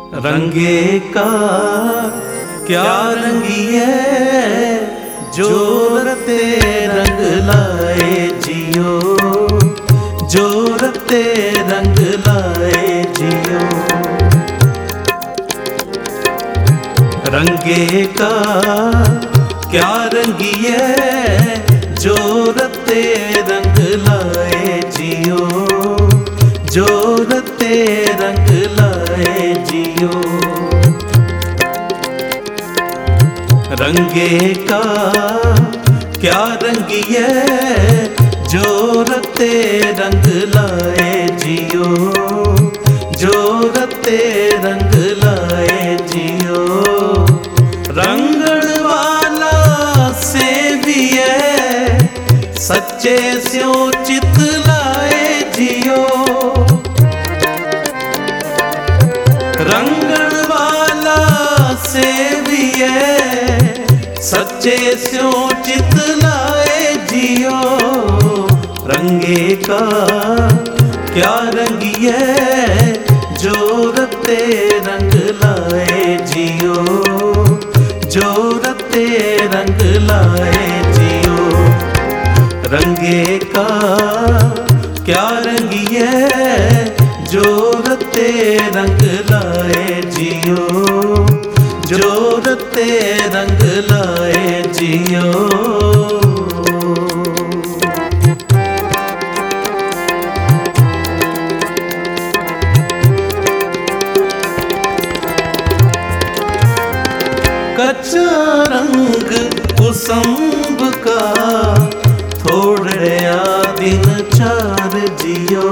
रंगे का क्या रंगिए जो रते रंग लाए जियो, जो रते रंग लाए जियो। रंगे का क्या रंगिए जो रते रंग लाए जियो, जो रते रंग लाए जियो। रंगे का क्या रंगिए जो रते रंग लाए जियो, जो रते रंग लाए जियो। रंगण वाला से भी है सच्चे स्यो चित लाए जियो। रंगण वाला से भी है सच्चे स्यो चित लाए जियो। रंगे का क्या रंगिए जो रते रंग लाए जियो, जो रते रंग लाए जियो। रंगे का क्या रंगिए जो रते रंग लाए जियो, जो रते रंग लाए जियो। कच्चा रंग कुसुम्ब का थोड़या दिन चार जियो।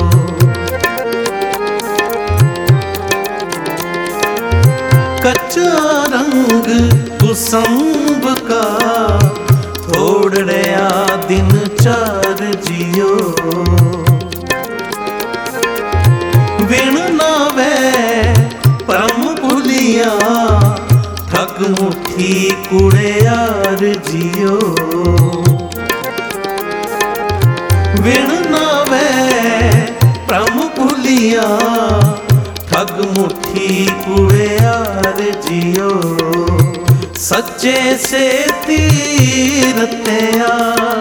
कच्चा रंग कुसुम्ब का थोड़या दिन चार जियो। बिन नावे परम भुलिया ठग मुठी कुड़े यार जियो। बिन नावे परम भुलिया ठग मुठी कुड़े यार जियो। सच्चे से तीरत्या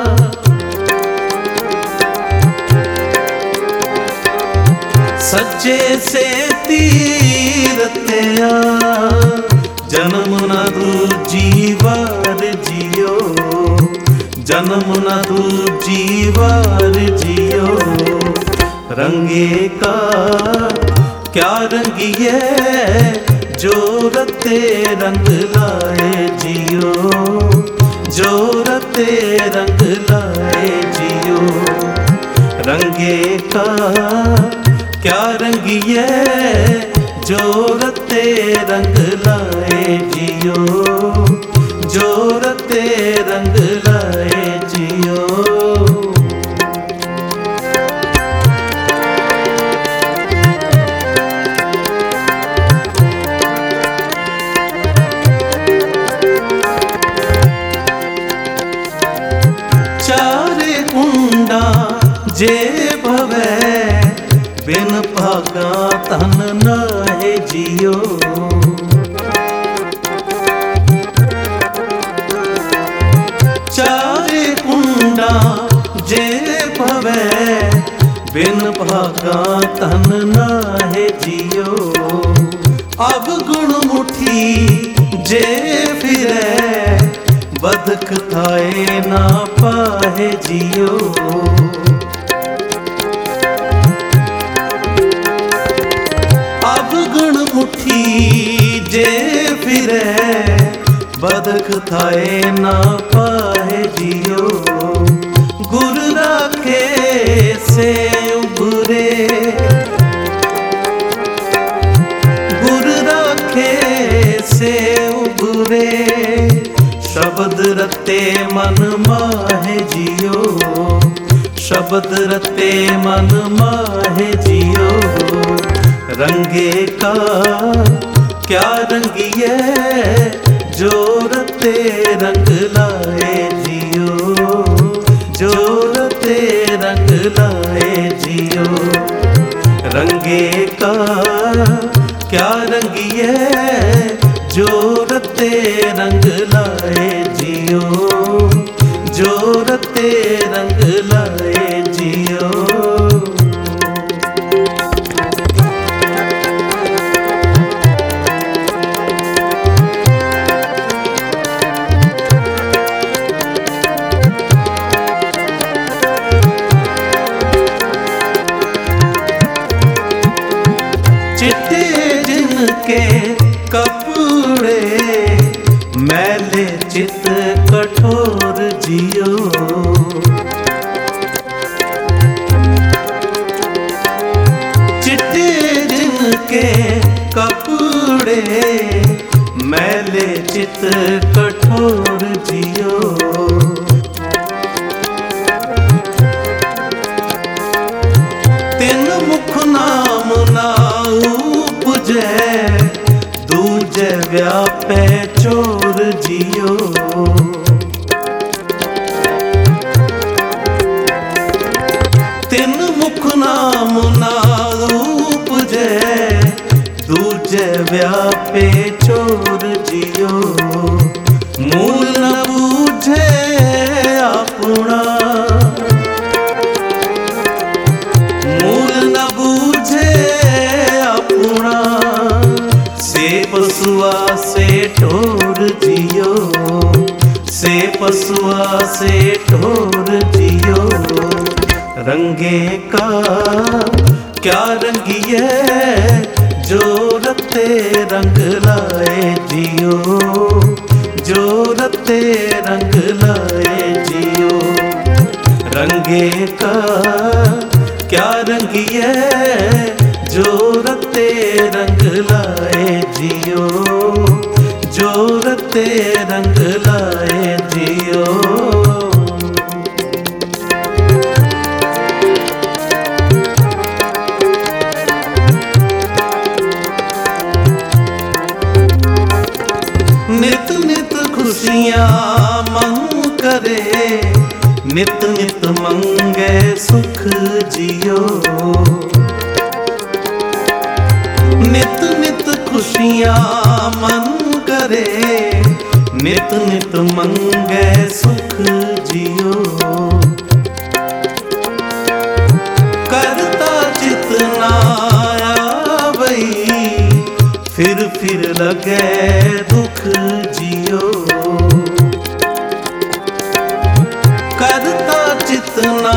सच्चे से तीरत्या। जन्म न दूजी बार जियो, जन्म न दूजी बार जियो। रंगे का क्या रंगिए जो रते रंग लाए जियो, जो रते रंग लाए जियो। रंगे का क्या रंगिए जो रते रंग लाए जियो, जो रते रंग लाए जियो। चारे कुंडा जे भवे बिन भागा तन नाहे जियो। चारे कुंडा जे भवे बिन भागा तन नाहे जियो। अब गुण मुठी जे फिरे बदक थाए ना पाहे जियो। अब गुण मुठी जे फिरे बदक थाए ना पाहे जियो। गुर राखे से उबरे, गुर राखे से उबरे। शब्द रते मन माहे जियो, शब्द रते मन माहे जियो। रंगे का क्या रंगिए जो रते रंग लाए जियो, जो रते रंग लाए जियो। रंगे का क्या रंगिए जो रते रंग लाए जियो, जो रते रंग लाए जियो। चिट्टे जिनके कपड़े मैले चित कठोर जियो, चिट्टे जिनके कपड़े मैले चित कठोर जियो। तिन मुख नाम ना उपजे, दूजे व्यापे चोर जियो। तिन मुख नाम ना उपजे, दूजे व्यापे चोर जियो। मूल न बूझे अपना, मूल न बूझे अपना, से पशुआ से ठोर जियो, से पशुआ से ठोर जियो। रंगे का क्या रंगिए जो रते रंग लाए जियो, जो रते रंग लाए जियो। रंगे का क्या रंगिए जो रते रंग लाए जियो, जो रते रंग लाए जियो। नित नित खुशियाँ मंग करे, नित नित मंगे सुख जियो। नित नित खुशियाँ मन करे, नित नित मंगे सुख जियो। करता जितना आवई, फिर लगे दुख जियो। करता जितना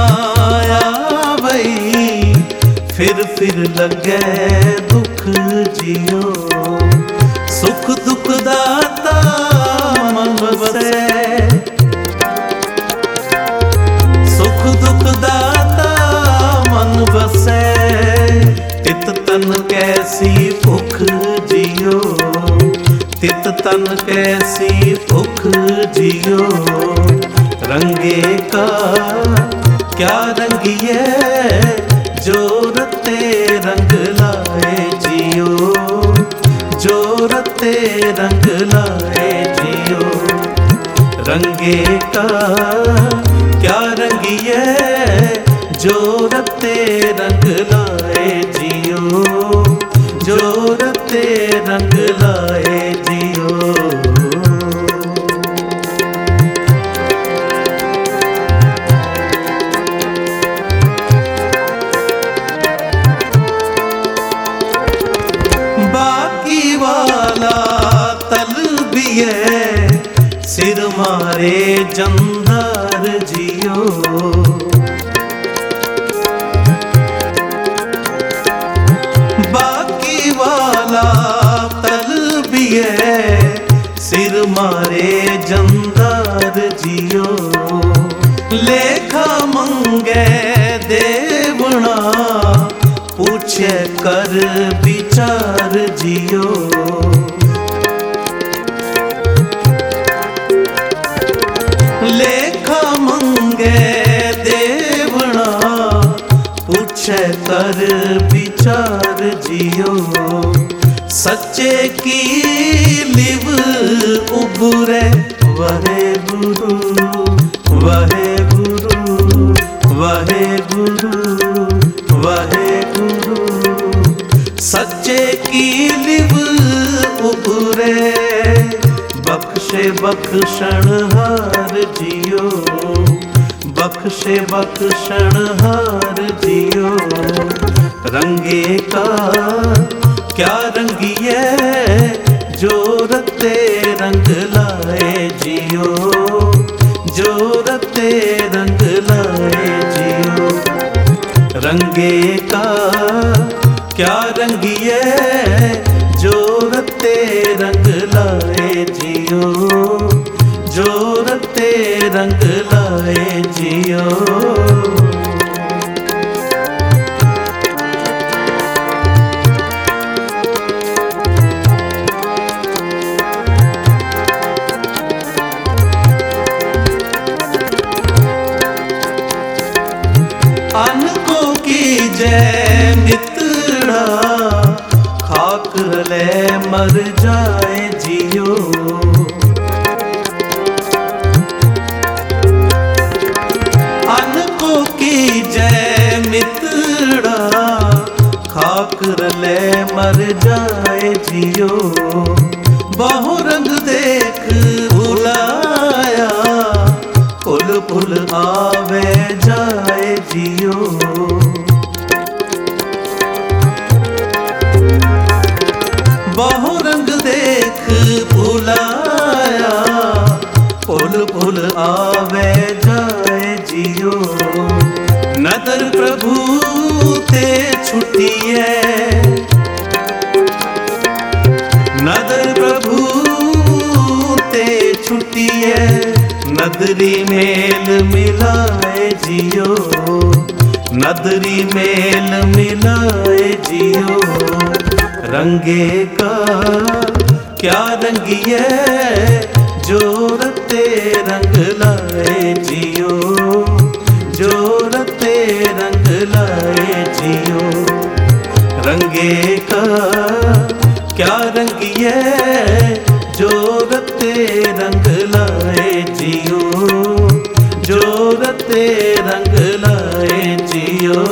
आवई, फिर लगे दुख जियो। सुख दुख दाता मन बसे, सुख दुख दाता मन बसे। तित तन कैसी भुख जियो, तित तन कैसी भुख जियो। रंगे का क्या रंगिए जो रते रंग लाए जियो, जो रते रंग लाए जियो। रंगे का क्या रंगिए जो रते रंग लाए जियो, जो रते रंग लाए जियो। बाकी वाला तलबिए सिर मारे जंदार जियो। बाकी वाला तलबिए सिर मारे जंदार जियो। लेखा मंगे देवना पूछे कर विचार जियो। लेखा मंगे देवना पूछे कर विचार जियो। सच्चे की लिव उबरे वाहे गुरु, वाहे गुरु, वाहे गुरु, वाहे गुरु। सच्चे सच्चे की लिव उभरे, बख्शे बख्शण हार जियो, बख्शे बख्शण हार जियो। रंगे का क्या रंगिए, जो रते रंग लाए जियो, जो रते रंग लाए जियो। रंगे का क्या रंगिए, जो रते रंग लाए जियो, जो रते रंग लाए जियो। अनको की जय मित्रा, खाक रले मर जाए जियो। अनको की जय मित्रा, खाक रले मर जाए जियो। बहु रंग देख भुलाया, फुल फुल आवे जाए जियो। बहु रंग देख भुलाया, फुल फुल आवे जाए जियो। नदर प्रभु ते छुटिए, नदर प्रभु ते छुटिए। नदरी मेल मिलाए जियो, नदरी मेल मिलाए जियो। रंगे का क्या रंगिए, जो रते रंग लाए जियो, जो रते रंग लाए जियो। रंगे का क्या रंगिए, जो रते रंग लाए जियो, जो रते रंग लाए जियो।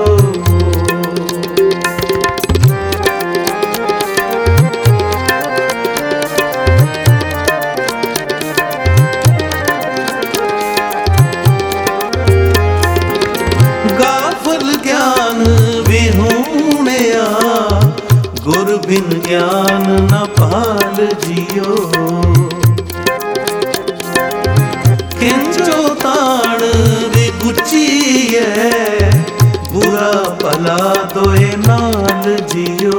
गाफल ज्ञान विहूणया, गुर बिन ज्ञान न पाल जियो। खिंचो ताण विगुचिए, बुरा भला दोए नाल जियो।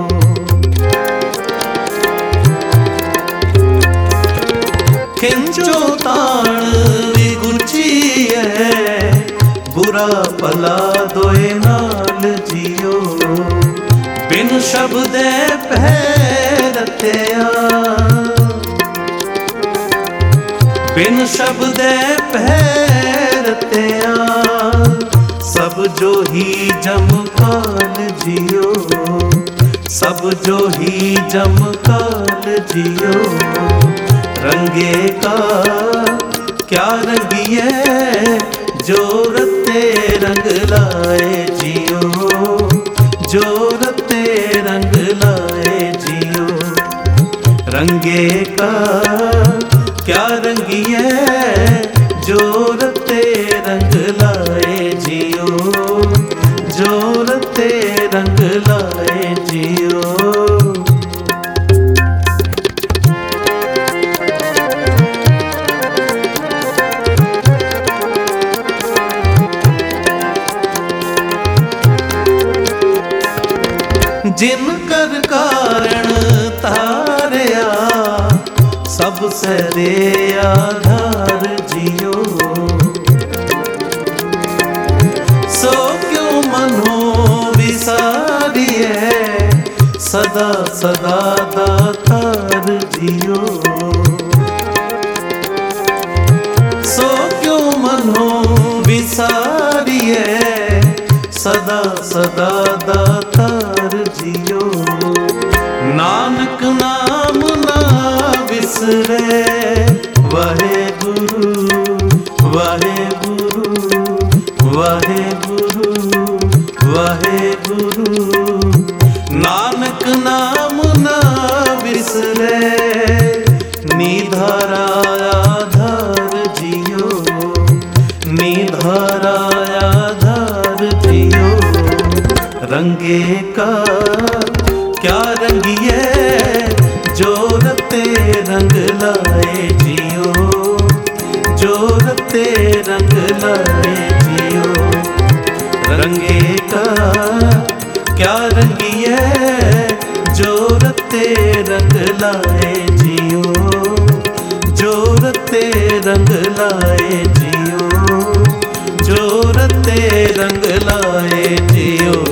खिंचो ताण विगुचिए, बुरा भला दोए नाल जियो। बिन शब्दे पैरत्या, बिन शब्दे पैरत्या। सब जो ही जमकाल जियो, सब जो ही जमकाल जियो। रंगे का क्या रंगिए, जो रते रंग लाए जियो, जो रते रंग लाए जियो। रंगे का क्या रंगिए, जो रते रंग लाए जियो, जो रते रंग लाए जियो। जिन कर कारण तारया, सब सरे आधार जियो। सो क्यों मनो विसारिए, सदा सदा दातार जियो। सो क्यों मनो विसारिए, सदा सदा दातार जियो। नानक नाम ना विसरे, वाहे गुरु वाहे गुरु वाहे गुरु वाहे गुरु। नानक नानक नाम ना बिसरे, निधारा आधार जियो, निधारा आधार जियो। रंगे का क्या रंगिए, जो रते रंग लाए जियो, जो रते रंग लाए जियो। रंगे का क्या रंगिए, जो रते रंग लाए जियो, जो रते रंग लाए जियो, जो रते रंग लाए जियो।